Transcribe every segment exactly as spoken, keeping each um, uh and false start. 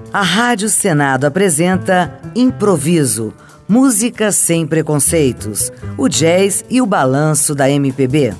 A Rádio Senado apresenta Improviso, música sem preconceitos, o jazz e o balanço da M P B.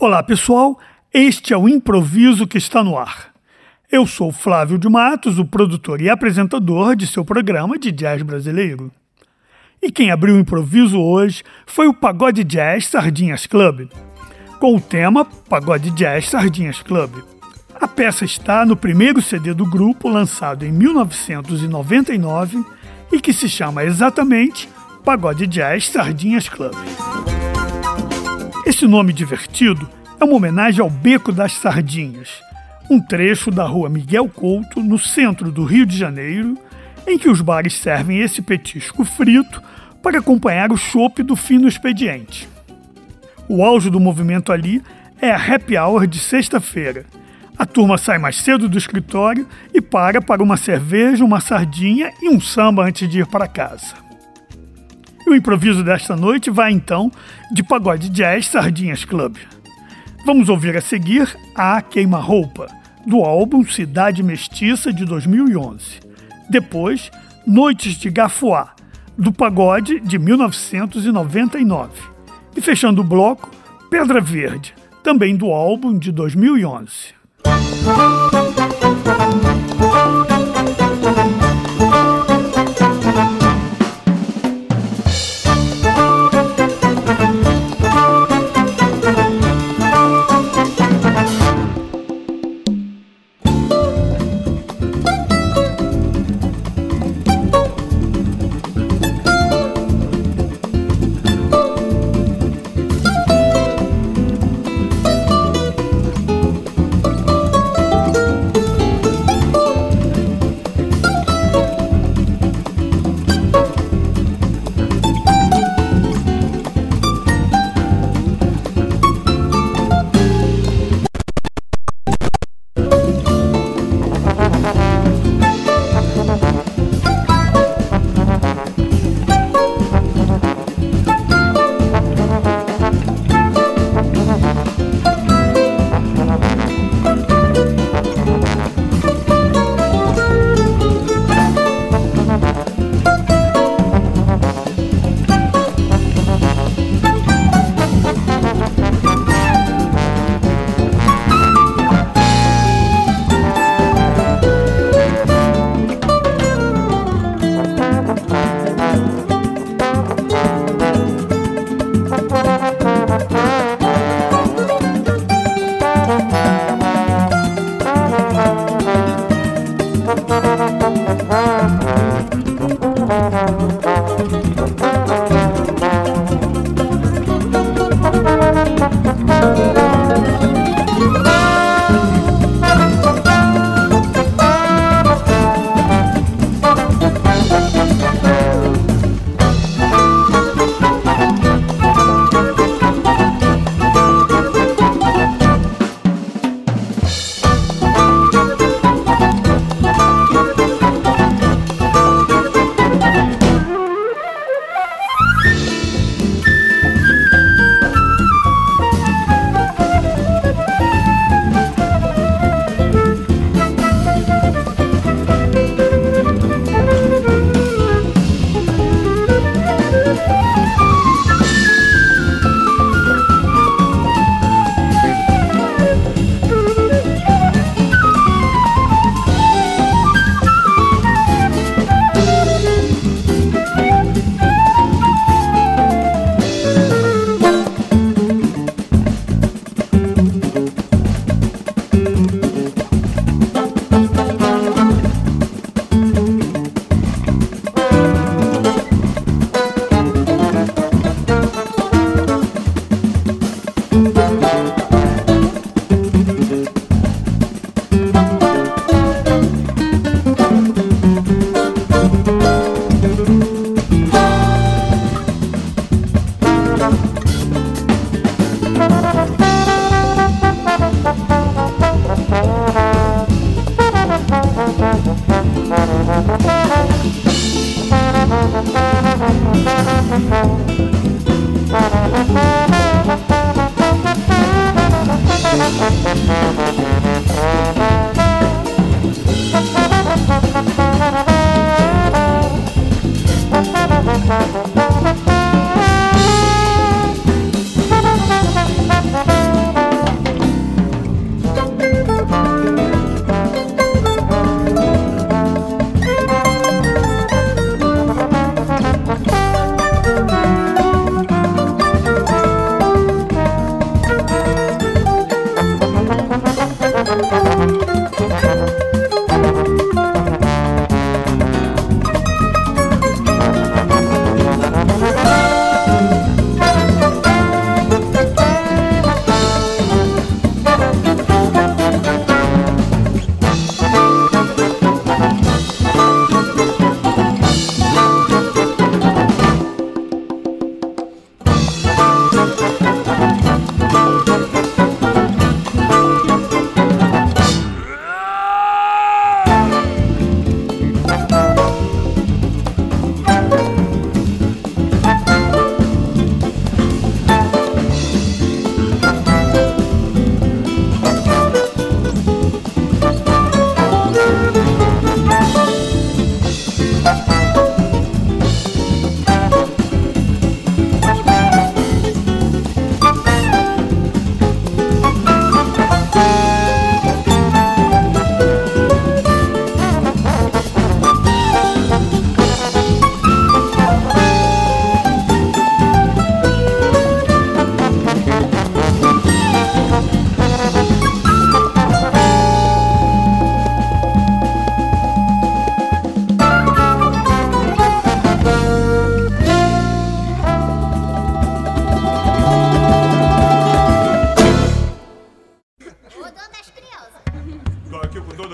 Olá pessoal, este é o Improviso que está no ar. Eu sou Flávio de Matos, o produtor e apresentador de seu programa de jazz brasileiro. E quem abriu o improviso hoje foi o Pagode Jazz Sardinhas Club, com o tema Pagode Jazz Sardinhas Club. A peça está no primeiro C D do grupo, lançado em mil novecentos e noventa e nove, e que se chama exatamente Pagode Jazz Sardinhas Club. Esse nome divertido é uma homenagem ao Beco das Sardinhas, um trecho da rua Miguel Couto, no centro do Rio de Janeiro, em que os bares servem esse petisco frito para acompanhar o chopp do fim do expediente. O auge do movimento ali é a happy hour de sexta-feira. A turma sai mais cedo do escritório e para para uma cerveja, uma sardinha e um samba antes de ir para casa. E o improviso desta noite vai, então, de Pagode Jazz Sardinhas Club. Vamos ouvir a seguir A Queima-Roupa, do álbum Cidade Mestiça, de dois mil e onze. Depois, Noites de Gafuá, do Pagode, de mil novecentos e noventa e nove. E fechando o bloco, Pedra Verde, também do álbum de dois mil e onze.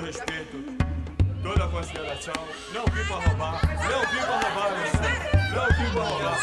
respeito, toda a consideração. Não vim pra roubar, não vim pra roubar, meu senhor. Não vim pra roubar.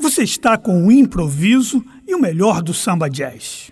Você está com o improviso e o melhor do samba jazz.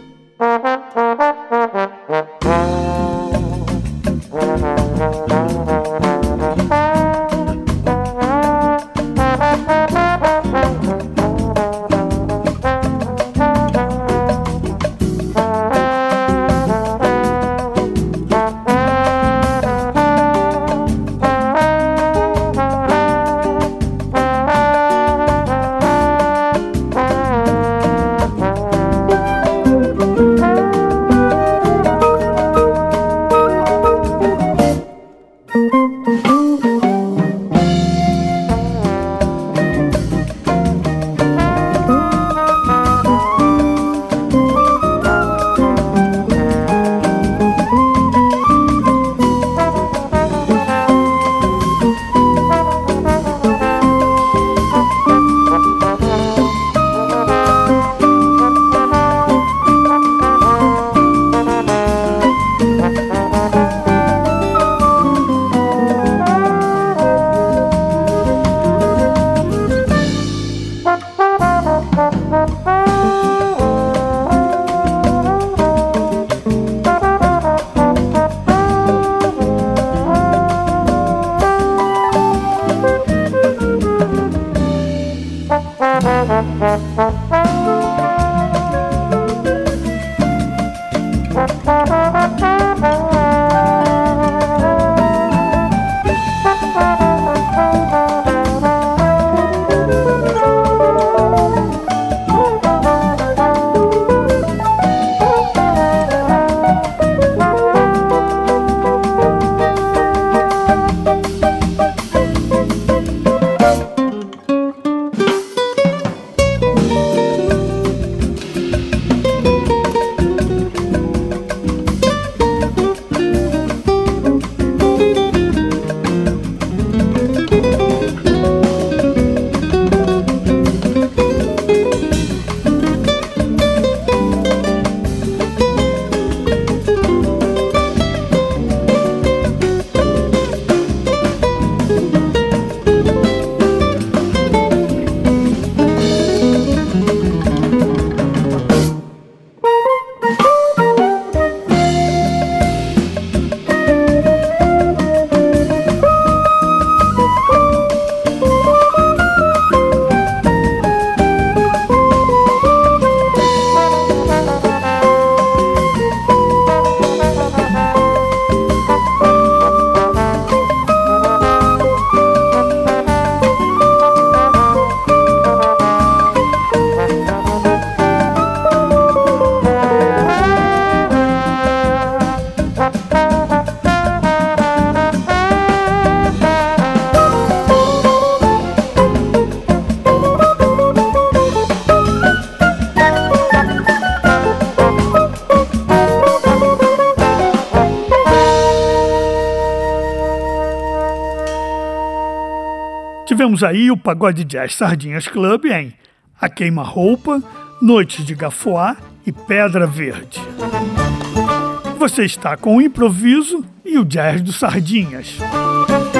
Tivemos aí o Pagode Jazz Sardinhas Club em A Queima-Roupa, Noites de Gafoá e Pedra Verde. Você está com o improviso e o jazz do Sardinhas.